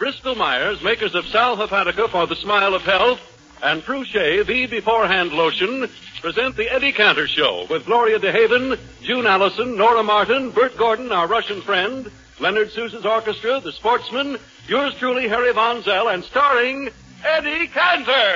Bristol Myers, makers of Sal Hepatica for the smile of health, and Truchet, the beforehand lotion, present the Eddie Cantor Show with Gloria DeHaven, June Allison, Nora Martin, Bert Gordon, our Russian friend, Leonard Sousa's orchestra, the Sportsmen, yours truly, Harry Von Zell, and starring Eddie Cantor.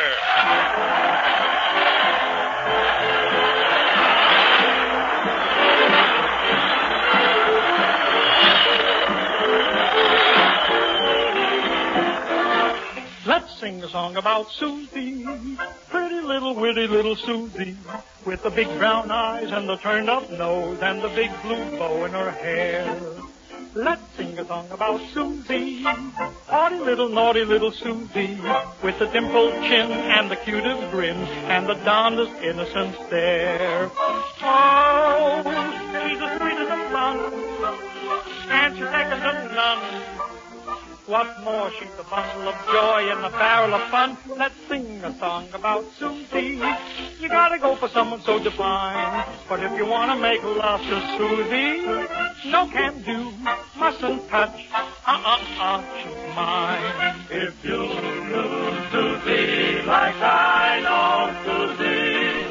Let's sing a song about Susie, pretty little witty little Susie, with the big brown eyes and the turned up nose and the big blue bow in her hair. Let's sing a song about Susie, naughty little Susie, with the dimpled chin and the cutest grin and the darndest innocent stare. Oh, she's the sweetest of fun, and she's second to none. What's more, she's a bundle of joy and a barrel of fun. Let's sing a song about Susie. You gotta go for someone so divine. But if you wanna make love to Susie, no can do, mustn't touch. She's mine. If you lose Susie like I know Susie,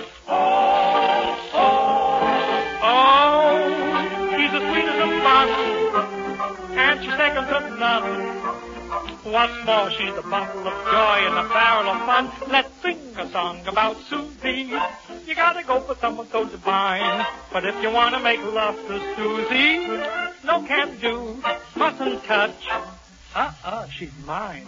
she's the sweetest of fun, and she's second to none. What's more, she's a bundle of joy and a barrel of fun. Let's sing a song about Susie. You gotta go for someone so divine. But if you wanna make love to Susie, no can do, mustn't touch. She's mine.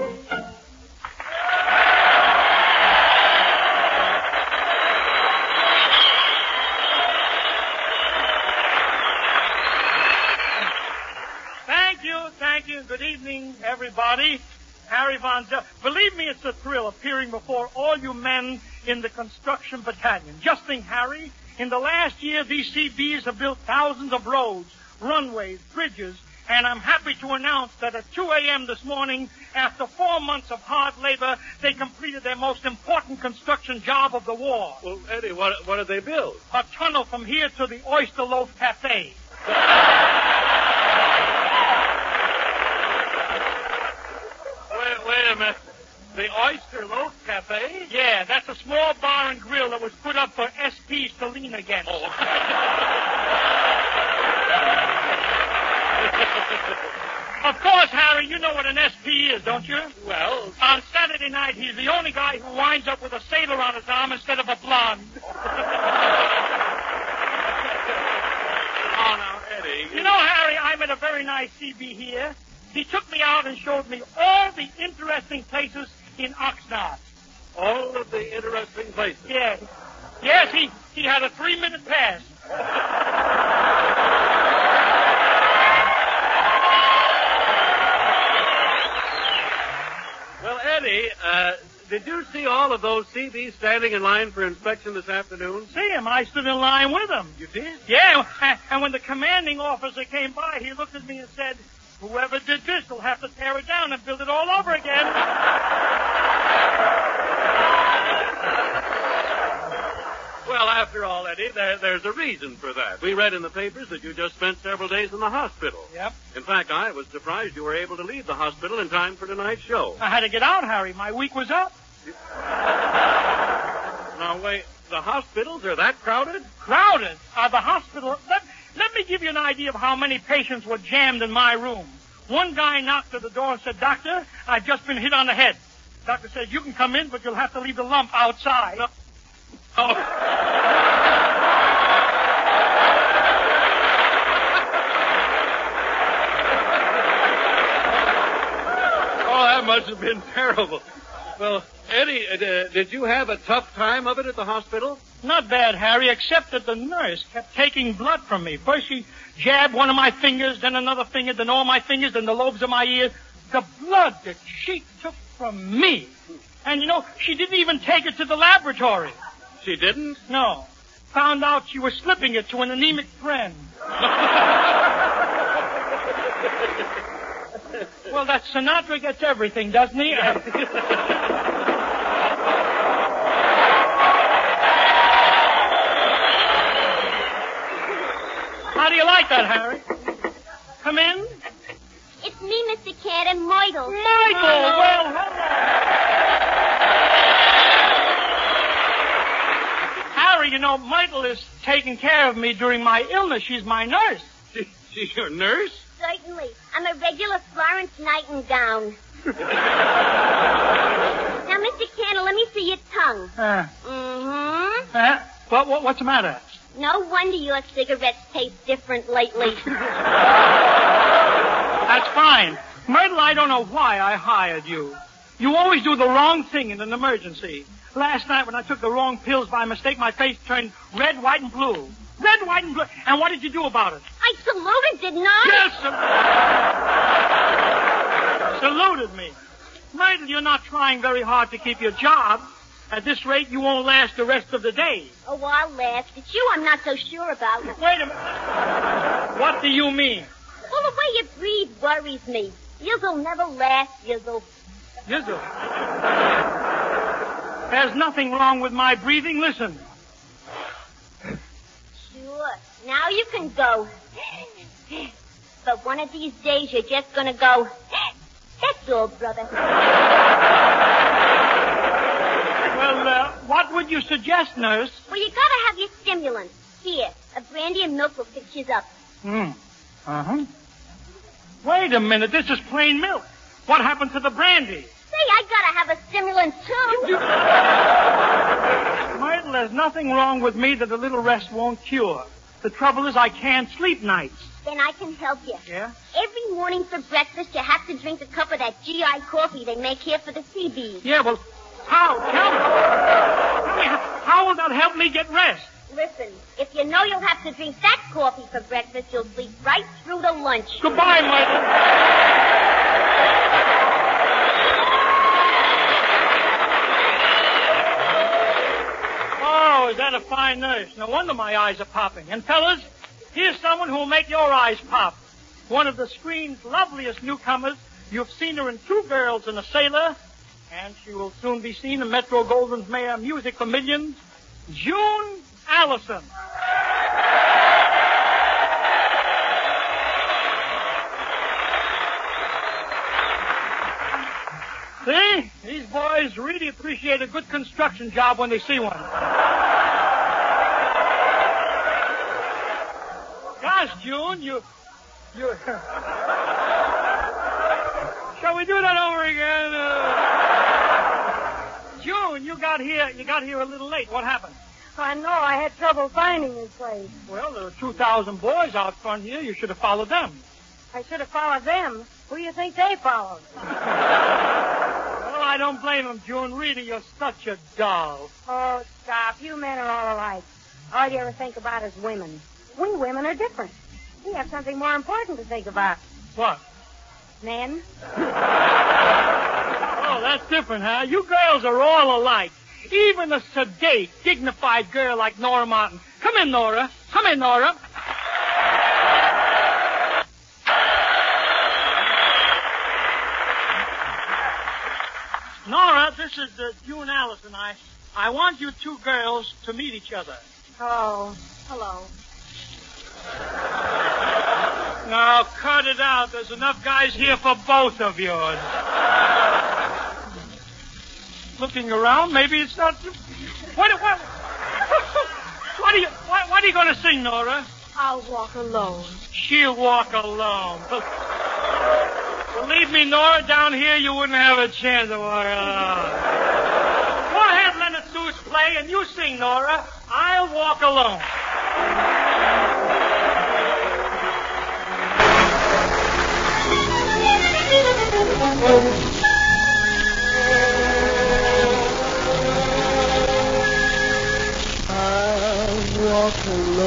Thank you. Good evening, everybody. Harry Von Zell. Believe me, it's a thrill appearing before all you men in the construction battalion. Just think, Harry, in the last year, these CBs have built thousands of roads, runways, bridges, and I'm happy to announce that at 2 a.m. this morning, after 4 months of hard labor, they completed their most important construction job of the war. Well, Eddie, what did they build? A tunnel from here to the Oyster Loaf Cafe. Wait a minute. The Oyster Loaf Cafe? Yeah, that's a small bar and grill that was put up for S.P. Celine again. Oh. Of course, Harry, you know what an SP is, don't you? Well, on Saturday night, he's the only guy who winds up with a sailor on his arm instead of a blonde. Oh, now, Eddie. You know, Harry, I met a very nice CB here. He took me out and showed me all the interesting places in Oxnard. All of the interesting places? Yes. Yes, he had a 3-minute pass. Well, Eddie, did you see all of those CBs standing in line for inspection this afternoon? See him. I stood in line with him. You did? Yeah, and when the commanding officer came by, he looked at me and said, "Whoever did this will have to tear it down and build it all over again." Well, after all, Eddie, there's a reason for that. We read in the papers that you just spent several days in the hospital. Yep. In fact, I was surprised you were able to leave the hospital in time for tonight's show. I had to get out, Harry. My week was up. Now, wait, the hospitals are that crowded? Crowded? The hospital... Let me give you an idea of how many patients were jammed in my room. One guy knocked at the door and said, "Doctor, I've just been hit on the head." Doctor said, "You can come in, but you'll have to leave the lump outside." No. Oh. That must have been terrible. Well, Eddie, did you have a tough time of it at the hospital? Not bad, Harry, except that the nurse kept taking blood from me. First she jabbed one of my fingers, then another finger, then all my fingers, then the lobes of my ears. The blood that she took from me. And, you know, she didn't even take it to the laboratory. She didn't? No. Found out she was slipping it to an anemic friend. Well, that Sinatra gets everything, doesn't he? How do you like that, Harry? Come in. It's It's me, Mr. Cantor, Myrtle. Myrtle! Well, Harry, you know, Myrtle is taking care of me during my illness. She's my nurse. She's your nurse? Certainly. I'm a regular Florence Nightingale. Now, Mr. Cantor, let me see your tongue. What's the matter? No wonder your cigarettes taste different lately. That's fine. Myrtle, I don't know why I hired you. You always do the wrong thing in an emergency. Last night when I took the wrong pills by mistake, my face turned red, white, and blue. Red, white, and blue. And what did you do about it? I saluted, didn't I? Yes, saluted me. Myrtle, you're not trying very hard to keep your job. At this rate, you won't last the rest of the day. Oh, I'll last. It's you I'm not so sure about. Wait a minute. What do you mean? Well, the way you breathe worries me. You'll never last, Yizzle. Yizzle? There's nothing wrong with my breathing. Listen. Sure. Now you can go. But one of these days you're just gonna go. That's all, brother. Well, what would you suggest, nurse? Well, you gotta have your stimulants. Here, a brandy and milk will fix you up. Wait a minute, this is plain milk. What happened to the brandy? Say, I gotta have a stimulant, too. Myrtle, there's nothing wrong with me that a little rest won't cure. The trouble is I can't sleep nights. Then I can help you. Yeah? Every morning for breakfast, you have to drink a cup of that GI coffee they make here for the CBs. Yeah, well, how? Tell me, how will that help me get rest? Listen, if you know you'll have to drink that coffee for breakfast, you'll sleep right through to lunch. Goodbye, Myrtle. Oh, is that a fine nurse? No wonder my eyes are popping. And fellas, here's someone who'll make your eyes pop. One of the screen's loveliest newcomers. You've seen her in Two Girls and a Sailor. And she will soon be seen in Metro-Goldwyn's Mayor Music for Millions, June Allison. See? These boys really appreciate a good construction job when they see one. Gosh, June, you... Shall we do that over again? June, you got here a little late. What happened? I know. I had trouble finding this place. Well, there are 2,000 boys out front here. You should have followed them. I should have followed them. Who do you think they followed? Well, I don't blame them, June. Really, you're such a doll. Oh, stop. You men are all alike. All you ever think about is women. We women are different. We have something more important to think about. What? Men. Oh, that's different, huh? You girls are all alike. Even a sedate, dignified girl like Nora Martin. Come in, Nora. Come in, Nora. Nora, this is June Allison. I want you two girls to meet each other. Oh, hello. Now, cut it out. There's enough guys here for both of yours. Looking around, maybe it's not... What are you going to sing, Nora? I'll walk alone. She'll walk alone. Believe me, Nora, down here you wouldn't have a chance to walk alone. Go ahead, Leonard Suze, play, and you sing, Nora. I'll walk alone. Walk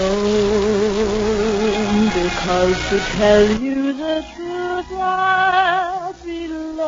alone, because to tell you the truth, I'd be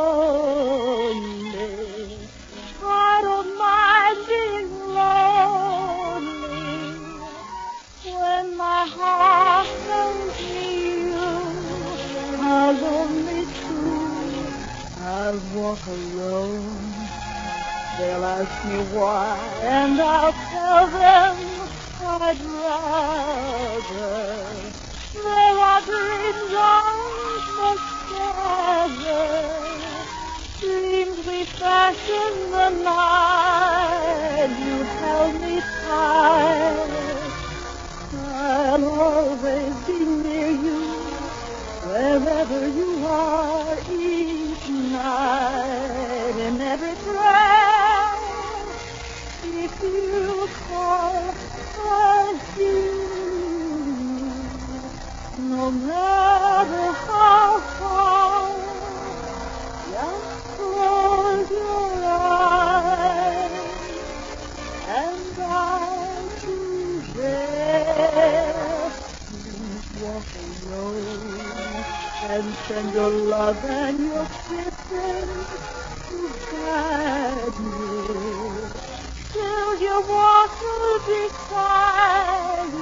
lonely. I don't mind being lonely when my heart tells me you are lonely too. I'll walk alone. They'll ask me why, and I'll tell them I'd rather. There are dreams I must together. Dreams we fashioned in the night. You held me tight. I'll always be near you, wherever you are, each night, in every breath. If you call, I'll hear you, no matter how far. Just close your eyes, and I'll be there. Please walk alone and send your love and your kisses to guide me till you walk beside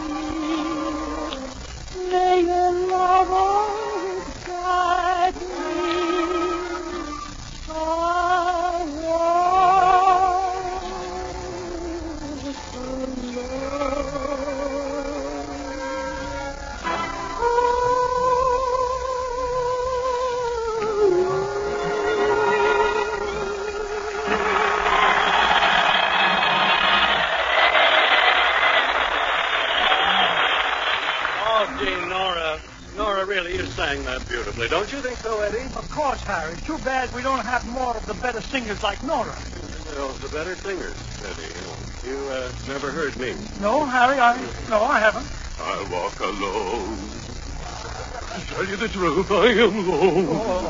me. May your love always guide me. I walk alone. Nora, really, you sang that beautifully. Don't you think so, Eddie? Of course, Harry. Too bad we don't have more of the better singers like Nora. Well, the better singers, Eddie. You never heard me. No, Harry, I haven't. I walk alone. To tell you the truth, I am alone.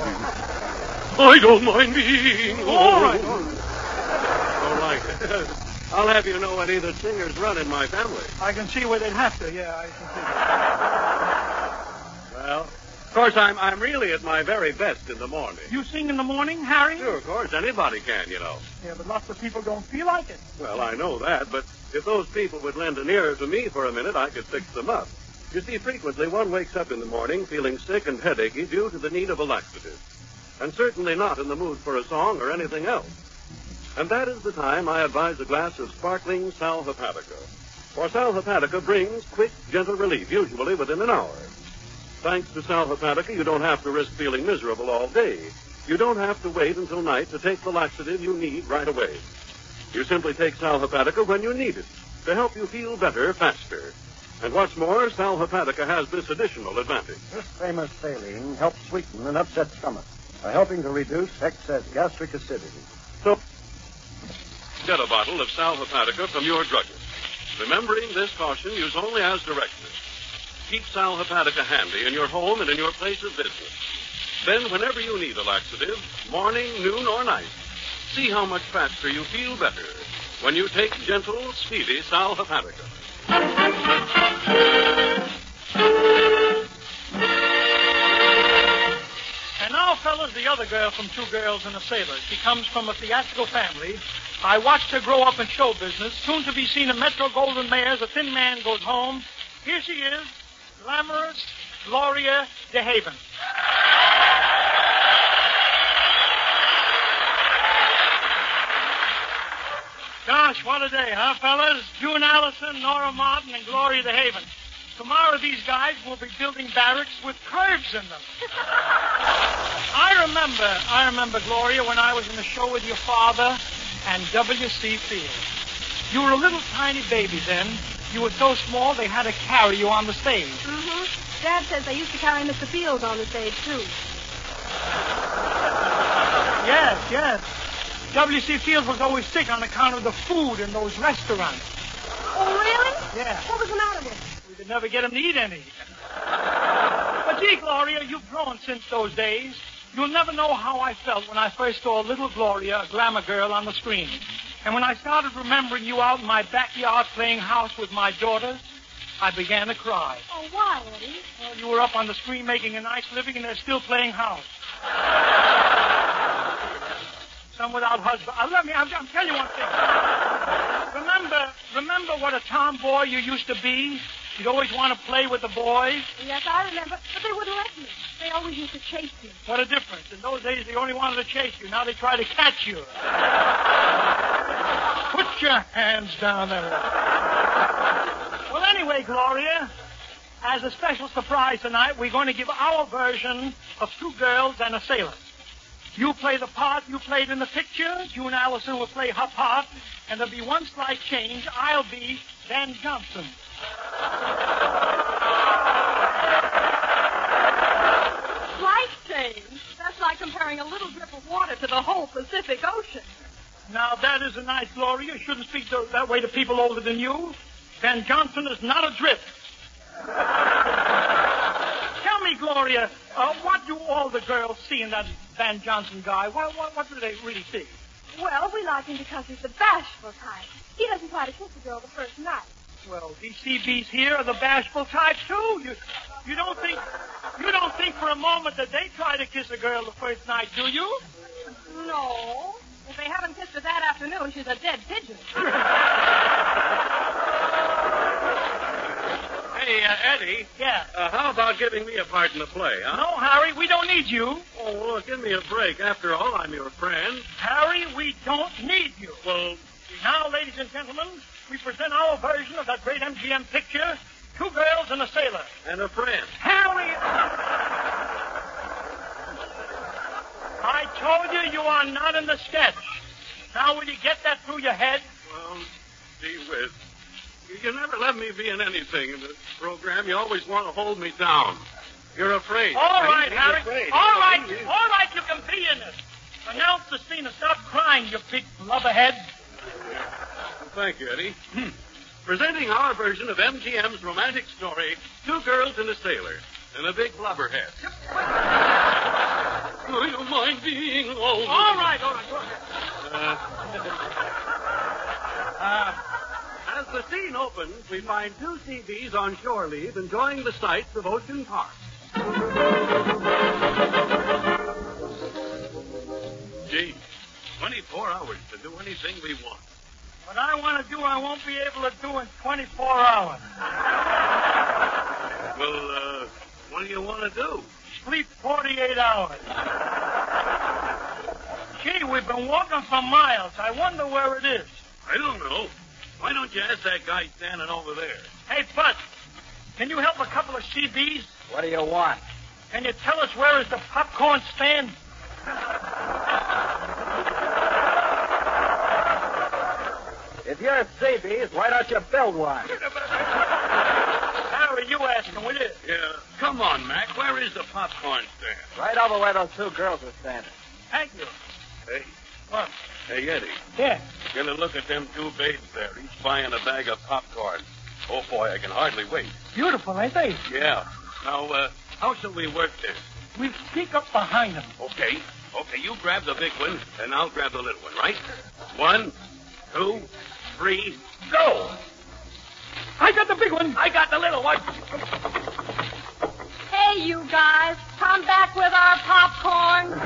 I don't mind being alone. All right. Don't like it. I'll have you know, Eddie, that singers run in my family. I can see where they'd have to. Yeah, I can see that. Well, of course, I'm really at my very best in the morning. You sing in the morning, Harry? Sure, of course. Anybody can, you know. Yeah, but lots of people don't feel like it. Well, I know that, but if those people would lend an ear to me for a minute, I could fix them up. You see, frequently one wakes up in the morning feeling sick and headachy due to the need of a laxative, and certainly not in the mood for a song or anything else. And that is the time I advise a glass of sparkling Sal Hepatica. For Sal Hepatica brings quick, gentle relief, usually within an hour. Thanks to Sal Hepatica, you don't have to risk feeling miserable all day. You don't have to wait until night to take the laxative you need right away. You simply take Sal Hepatica when you need it to help you feel better faster. And what's more, Sal Hepatica has this additional advantage. This famous saline helps sweeten an upset stomach by helping to reduce excess gastric acidity. So, get a bottle of Sal Hepatica from your druggist. Remembering this caution, use only as directed. Keep Sal Hepatica handy in your home and in your place of business. Then, whenever you need a laxative, morning, noon, or night, see how much faster you feel better when you take gentle, speedy Sal Hepatica. And now, fellas, the other girl from Two Girls and a Sailor. She comes from a theatrical family. I watched her grow up in show business. Soon to be seen in Metro Golden Mares, A Thin Man Goes Home. Here she is, glamorous Gloria DeHaven. Gosh, what a day, huh, fellas? June Allison, Nora Martin, and Gloria DeHaven. Tomorrow these guys will be building barracks with curbs in them. I remember, Gloria, when I was in the show with your father and W.C. Fields. You were a little tiny baby then. You were so small they had to carry you on the stage. Mm-hmm. Dad says they used to carry Mr. Fields on the stage, too. Yes. W.C. Fields was always sick on account of the food in those restaurants. Oh, really? Yeah. What was the matter with him? We could never get him to eat any. But gee, Gloria, you've grown since those days. You'll never know how I felt when I first saw little Gloria, a glamour girl, on the screen. And when I started remembering you out in my backyard playing house with my daughters, I began to cry. Oh, why, Eddie? Well, you were up on the screen making a nice living, and they're still playing house. Some without husbands. I'm telling you one thing. Remember what a tomboy you used to be? You'd always want to play with the boys. Yes, I remember. But they wouldn't let me. They always used to chase me. What a difference. In those days, they only wanted to chase you. Now they try to catch you. Put your hands down there. Well, anyway, Gloria, as a special surprise tonight, we're going to give our version of Two Girls and a Sailor. You play the part you played in the picture. June Allison will play her part, and there'll be one slight change. I'll be Van Johnson. Slight change? That's like comparing a little drip of water to the whole Pacific Ocean. Now, that isn't nice, Gloria. You shouldn't speak that way to people older than you. Van Johnson is not a drip. Tell me, Gloria, what do all the girls see in that Van Johnson guy? What do they really see? Well, we like him because he's the bashful type. He doesn't try to kiss a girl the first night. Well, these CBs here are the bashful type, too. You don't think for a moment that they try to kiss a girl the first night, do you? No. If they haven't kissed her that afternoon, she's a dead pigeon. Hey, Eddie. Yeah. How about giving me a part in the play, huh? No, Harry, we don't need you. Oh, look, give me a break. After all, I'm your friend. Harry, we don't need you. Well, now, ladies and gentlemen, we present our version of that great MGM picture, Two Girls and a Sailor. and a friend. Harry! I told you are not in the sketch. Now, will you get that through your head? Well, gee whiz. You never let me be in anything in the program. You always want to hold me down. You're afraid. All right, He's Harry. afraid. All right, you can be in it. Announce the scene and stop crying, you big blubberhead. Thank you, Eddie. Presenting our version of MGM's romantic story, Two Girls and a Sailor, and a big blubberhead. Do you mind being old? All right, go ahead. As the scene opens, we find two CBs on shore leave enjoying the sights of Ocean Park. Gee, 24 hours to do anything we want. What I want to do, I won't be able to do in 24 hours. Well, what do you want to do? Sleep 48 hours. Gee, we've been walking for miles. I wonder where it is. I don't know. Why don't you ask that guy standing over there? Hey, Bud, can you help a couple of CBs? What do you want? Can you tell us where is the popcorn stand? If you're CBs, why don't you build one? Harry, you ask him, will you? Yeah. Come on, Mac. Where is the popcorn stand? Right over where those two girls are standing. Thank you. Hey. What? Hey, Eddie. Yeah. Gonna look at them two babes there, each buying a bag of popcorn. Oh, boy, I can hardly wait. Beautiful, ain't they? Yeah. Now, how shall we work this? We sneak up behind them. Okay. Okay, you grab the big one, and I'll grab the little one, right? 1, 2, 3, go! I got the big one. I got the little one. Hey, you guys, come back with our popcorn.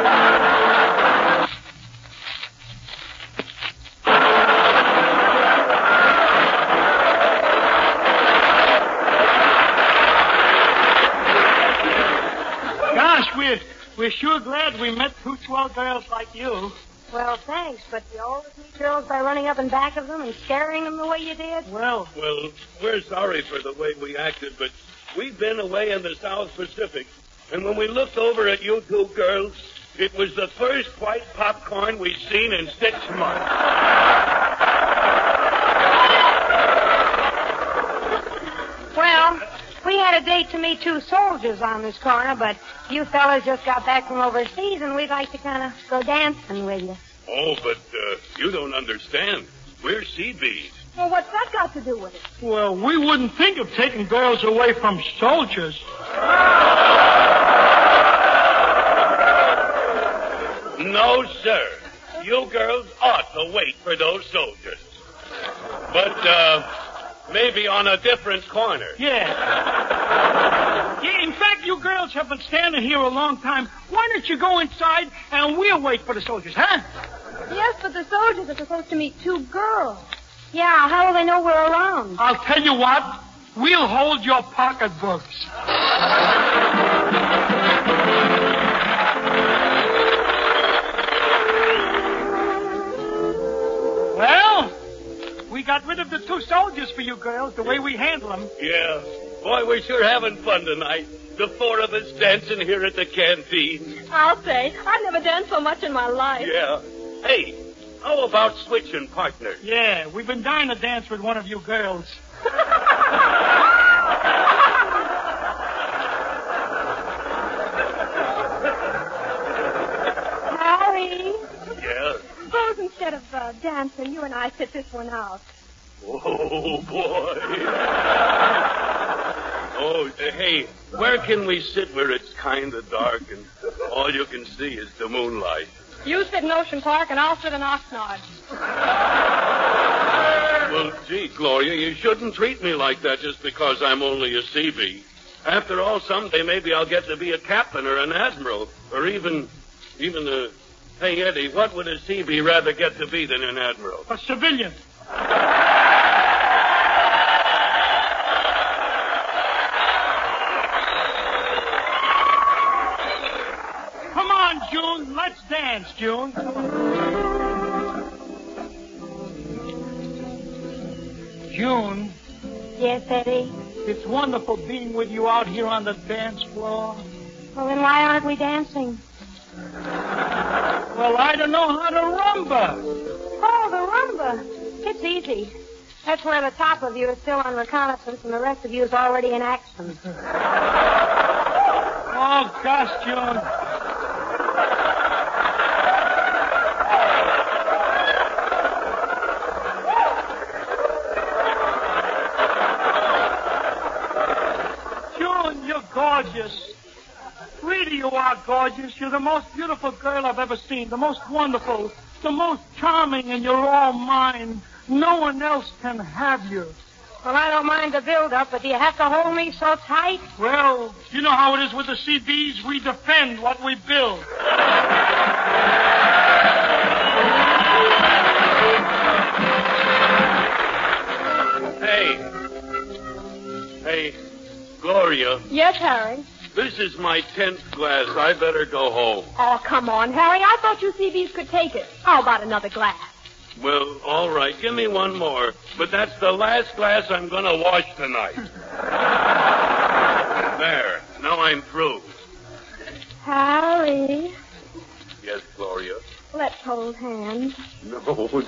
Gosh, we're sure glad we met two swell girls like you. Well, thanks, but you always meet girls by running up in back of them and scaring them the way you did? Well, We're sorry for the way we acted, but we've been away in the South Pacific, and when we looked over at you two girls, it was the first white popcorn we've seen in 6 months. Well, we had a date to meet two soldiers on this corner, but you fellas just got back from overseas, and we'd like to kind of go dancing with you. Oh, but you don't understand. We're CBs. Well, what's that got to do with it? well, we wouldn't think of taking girls away from soldiers. No, sir. You girls ought to wait for those soldiers. But, maybe on a different corner. Yeah. Yeah, in fact, you girls have been standing here a long time. Why don't you go inside and we'll wait for the soldiers, huh? Yes, but the soldiers are supposed to meet two girls. Yeah, how will they know we're around? I'll tell you what. We'll hold your pocketbooks. Well, we got rid of the two soldiers for you girls, the way we handle them. Yeah. Boy, we're sure having fun tonight. The four of us dancing here at the canteen. I'll say, I've never danced so much in my life. Yeah. Hey, how about switching partners? Yeah, we've been dying to dance with one of you girls. Harry, Yeah. Suppose instead of dancing, you and I sit this one out. Oh, boy. Oh, hey, where can we sit where it's kind of dark and all you can see is the moonlight? You sit in Ocean Park, and I'll sit in Oxnard. Well, gee, Gloria, you shouldn't treat me like that just because I'm only a CB. After all, someday maybe I'll get to be a captain or an admiral or even a... Hey, Eddie, what would a CB rather get to be than an admiral? A civilian. Come on, June. Let's dance, June. June, Yes, Eddie. it's wonderful being with you out here on the dance floor. Well, then why aren't we dancing? Well, I don't know how to rumba. Oh, the rumba. It's easy. That's where the top of you is still on reconnaissance and the rest of you is already in action. Oh, gosh, June. June, you're gorgeous. Really, you are gorgeous. You're the most beautiful girl I've ever seen. The most wonderful. The most charming, and you're all mine. No one else can have you. Well, I don't mind the build-up, but do you have to hold me so tight? Well, you know how it is with the CBs. We defend what we build. Hey, Gloria, Yes, Harry. this is my 10th glass. I better go home. Oh, come on, Harry. I thought you CBs could take it. How about another glass? Well, all right, give me one more. But that's the last glass I'm going to wash tonight. There, now I'm through. Harry, Yes, Gloria. let's hold hands. No, no,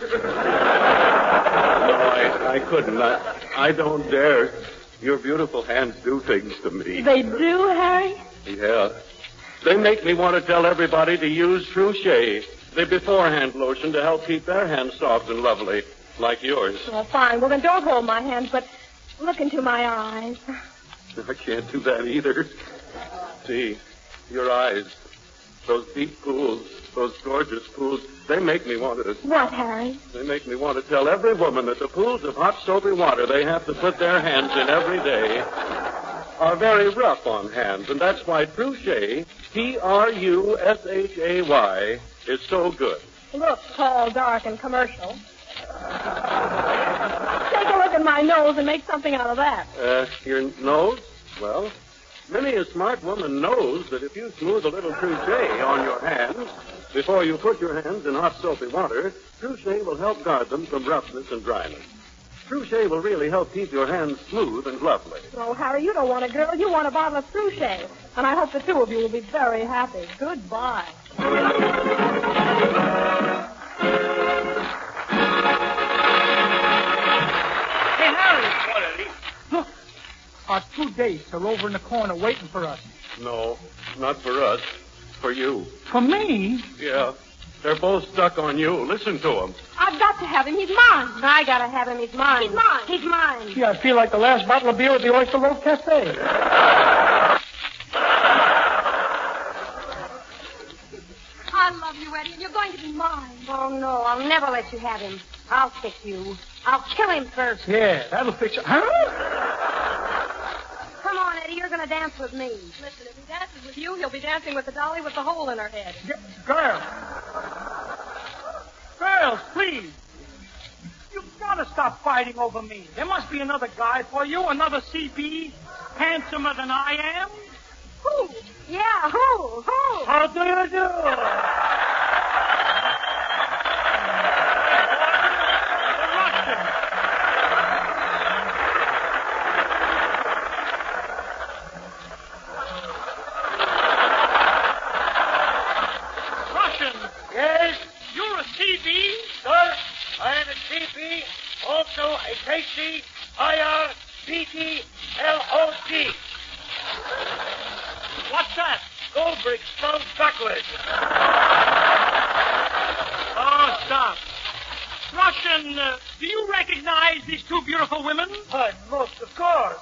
I couldn't. I don't dare. Your beautiful hands do things to me. They do, Harry? Yeah. They make me want to tell everybody to use True Shea, the beforehand lotion, to help keep their hands soft and lovely, like yours. Well, fine. Well, then don't hold my hands, but look into my eyes. I can't do that either. See, your eyes, those deep pools, those gorgeous pools, they make me want to... What, Harry? They make me want to tell every woman that the pools of hot, soapy water they have to put their hands in every day are very rough on hands, and that's why True Shea, Trushay, is so good. Look, tall, dark, and commercial. Take a look at my nose and make something out of that. Your nose? Well, many a smart woman knows that if you smooth a little True Shea on your hands before you put your hands in hot, soapy water, True Shea will help guard them from roughness and dryness. True Shea will really help keep your hands smooth and lovely. Oh, Harry, you don't want a girl. You want a bottle of True Shea. And I hope the two of you will be very happy. Goodbye. Hey, Harry, What, Eddie? look. Our 2 dates are over in the corner waiting for us. No, not for us. For you. For me? Yeah. They're both stuck on you. Listen to them. I've got to have him. He's mine. I gotta have him. He's mine. He's mine. He's mine. Gee, I feel like the last bottle of beer at the Oyster Loaf Cafe. I love you, Eddie, and you're going to be mine. Oh, no, I'll never let you have him. I'll fix you. I'll kill him first. Yeah, that'll fix it. Huh? Come on, Eddie, you're gonna dance with me. Listen, if he dances with you, he'll be dancing with the dolly with the hole in her head. Girls. Girls, please. You've got to stop fighting over me. There must be another guy for you, another CB, handsomer than I am. Who? Yeah, who? How do you do? The Russian. K-C-I-R-B-T-L-O-T. What's that? Gold brick spelled backwards. Oh, stop. Russian, do you recognize these two beautiful women? Most of course.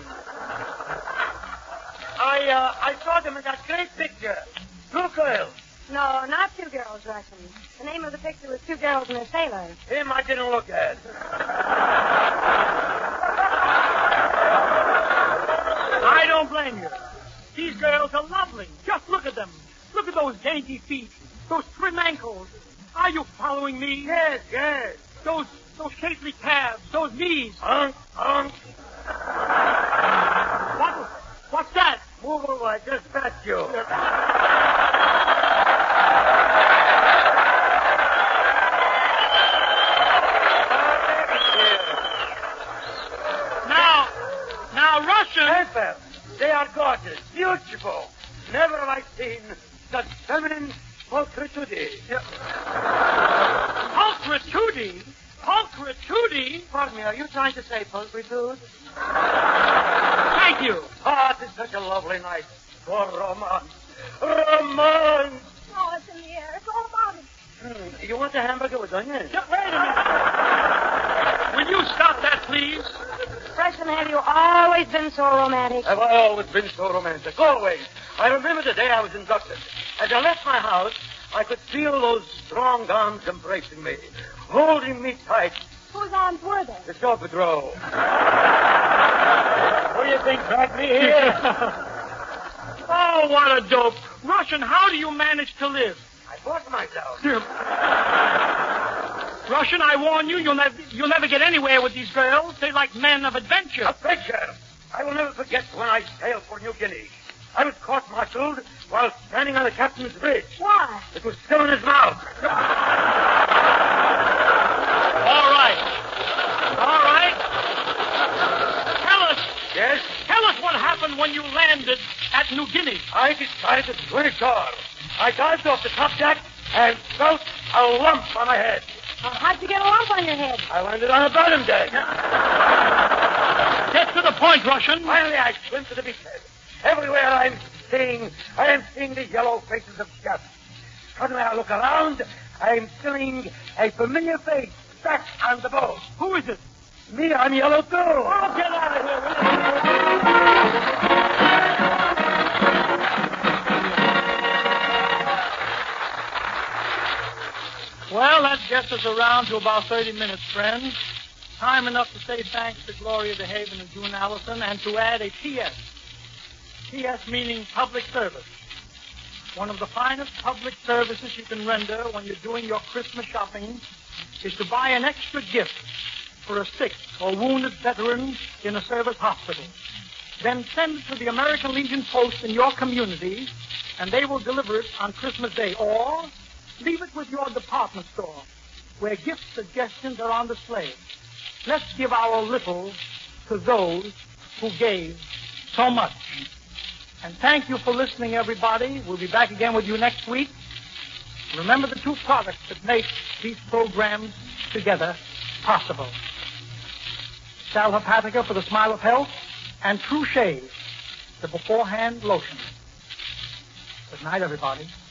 I saw them in that great picture. Two girls. No, not two girls, Russian. The name of the picture was Two Girls and a Sailor. Him I didn't look at. I don't blame you. These girls are lovely. Just look at them. Look at those dainty feet, those trim ankles. Are you following me? Yes. Those shapely calves, those knees. What's that? Move over, I just passed you. Now, Russian. Pepe, they are gorgeous, beautiful. Never have I seen such feminine pulchritude. Pulchritude? Pulchritude? Pardon me, are you trying to say pulchritude? Thank you. Ah, it is such a lovely night for romance. Romance! Oh, it's in the air. It's all about it. You want a hamburger with onions? Just wait a minute. Will you stop that, please? Russian, have you always been so romantic? Have I always been so romantic? Always. I remember the day I was inducted. As I left my house, I could feel those strong arms embracing me, holding me tight. Whose arms were they? The Shaw Patrol. What do you think dragged me here? Oh, what a dope. Russian, how do you manage to live? I forced myself. Russian, I warn you, you'll never get anywhere with these girls. They're like men of adventure. Adventure? I will never forget when I sailed for New Guinea. I was court-martialed while standing on the captain's bridge. Why? It was still in his mouth. All right. Tell us. Yes? Tell us what happened when you landed at New Guinea. I decided to swim ashore. I dived off the top deck and felt a lump on my head. How'd you get a lump on your head? I landed on the bottom deck. Get to the point, Russian. Finally, I swim to the beachhead. Everywhere I am seeing the yellow faces of guests. Suddenly I look around. I am seeing a familiar face back on the boat. Who is it? Me, I'm yellow too. Oh, get out of here, Well, that gets us around to about 30 minutes, friends. Time enough to say thanks to Gloria DeHaven and June Allison and to add a P.S. P.S. meaning public service. One of the finest public services you can render when you're doing your Christmas shopping is to buy an extra gift for a sick or wounded veteran in a service hospital. Then send it to the American Legion Post in your community, and they will deliver it on Christmas Day. Or leave it with your department store, where gift suggestions are on display. Let's give our little to those who gave so much. And thank you for listening, everybody. We'll be back again with you next week. Remember the two products that make these programs together possible. Sal Hepatica for the Smile of Health, and True Shave, the beforehand lotion. Good night, everybody.